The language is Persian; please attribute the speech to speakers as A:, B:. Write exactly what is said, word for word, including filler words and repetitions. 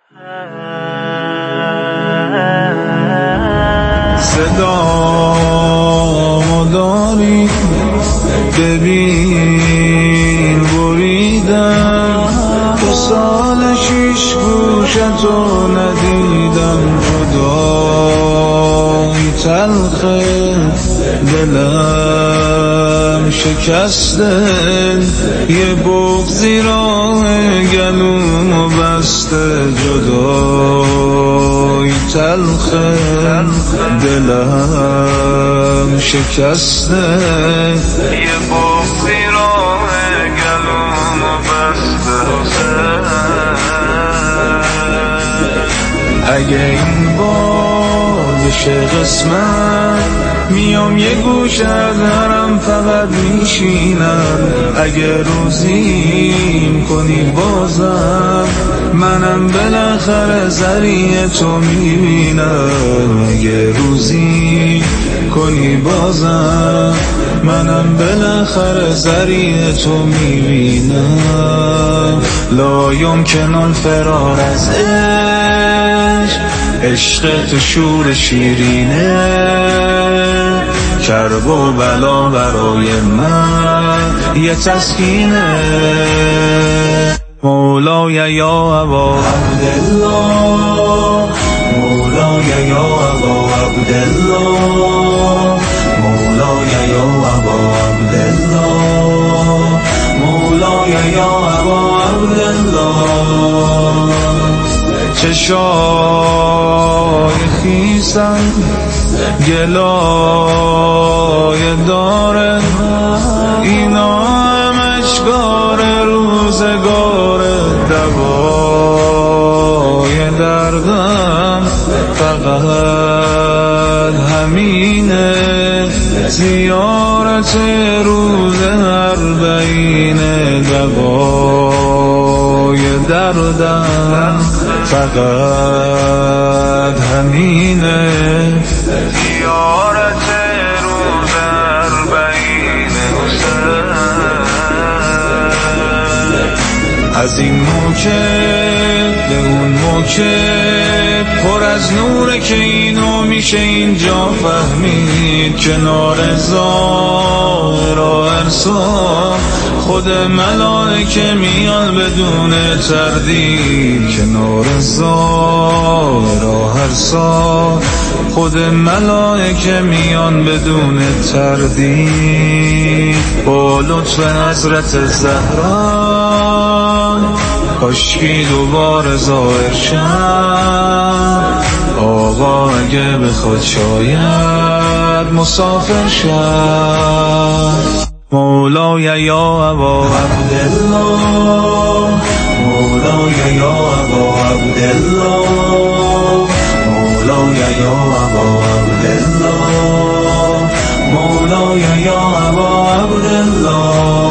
A: صدامو داری ببین بریدم، دو سال شیش گوشتو ندیدم، جدایی تلخه دلم شکسته، یه بغضی راه گلومو بسته، جدایی تلخه دلم شکسته، یه بغضی راه گلومو بسته. اگه این بار بشه قسمت، میام یه گوشه درم فقط میشینم، اگه روزیم کنی بازم، منم بالاخره ذریع تو میبینم، اگه روزی کنی بازم، منم بالاخره ذریع تو میبینم. لا یمکن الفرار از عشق، عشق تو شور شیرینه، کرب و بلا برای من یه تسکینه. مولای یا ابا عبدالله، مولای یا ابا عبدالله، مولای یا ابا عبدالله، مولای یا ابا عبدالله. چشای خیسم گلای داره، اینا هم اشکار روزگاره، دوای دردم فقط همینه، زیارت روز اربعینه، دوای دردم فقط همینه، زیارت روز اربعینه. از این موکب به اون موکب پر از نوره که اینو میشه اینجا فهمید، کنار ظاهر و ارسال خود ملائکه میان بدون تردید، کنار ظاهر و ارسال خود ملائکه میان بدون تردید. با لطف حضرت زهرا کاشکی دوباره ظاهر شد، آقا اگه بخواد شاید مسافر شد. مولای یا ابا عبدالله، مولای یا ابا عبدالله، مولای یا ابا عبدالله، مولای یا ابا عبدالله.